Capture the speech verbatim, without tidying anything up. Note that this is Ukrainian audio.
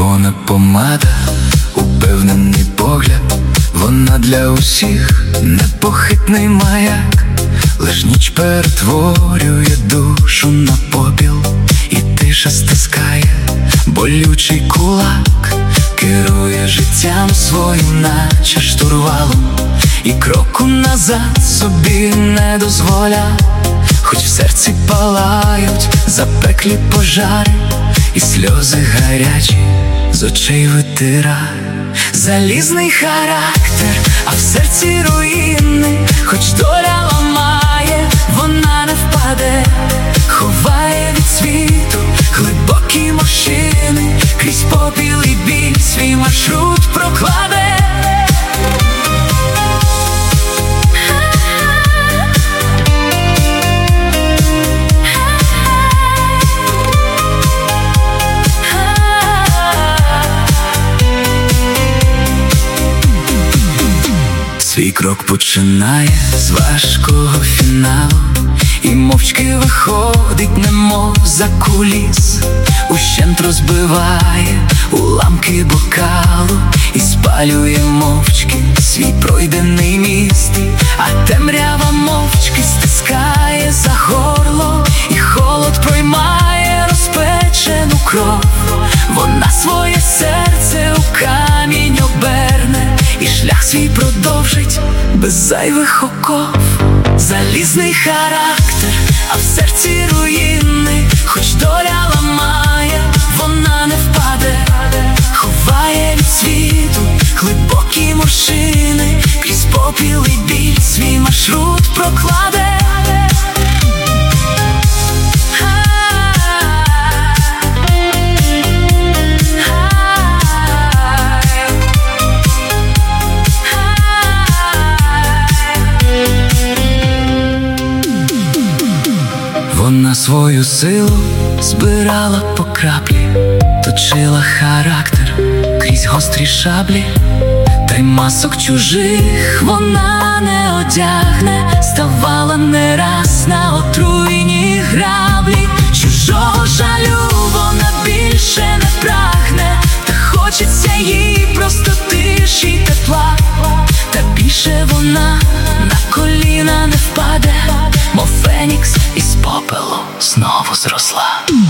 Червона помада, упевнений погляд, вона для усіх непохитний маяк. Лиш ніч перетворює душу на попіл, і тиша стискає болючий кулак. Керує життям своїм, наче штурвалом, і кроку назад собі не дозволя. Хоч в серці палають запеклі пожари, і сльози гарячі з очей витирає. Залізний характер, а в серці руїни. Хоч доля ламає, вона не впаде. Ховає від світу глибокі морщини, крізь попіл і біль свій маршрут прокладе. Свій крок починає з важкого фіналу, і мовчки виходить, немов за куліс. Ущент розбиває уламки бокалу і спалює мовчки свій пройдений міст. А темрява мовчки стискає за горло, і холод проймає розпечену кров. Вона своє серце у камінь оберне, і шлях свій продовжить без зайвих оков. Залізний характер, а в серці руїни. Хоч доля ламає, вона не впаде. Ховає від світу глибокі морщини, крізь попіл і біль свій маршрут прокладе. Вона свою силу збирала по краплі, точила характер крізь гострі шаблі. Та й масок чужих вона не одягне, ставала не раз на отруйні граблі. Чужого жалю вона більше не прагне, та хочеться їй просто тиші й тепла. Та більше вона на коліна не впаде, мов фенікс із попелу знову зросла.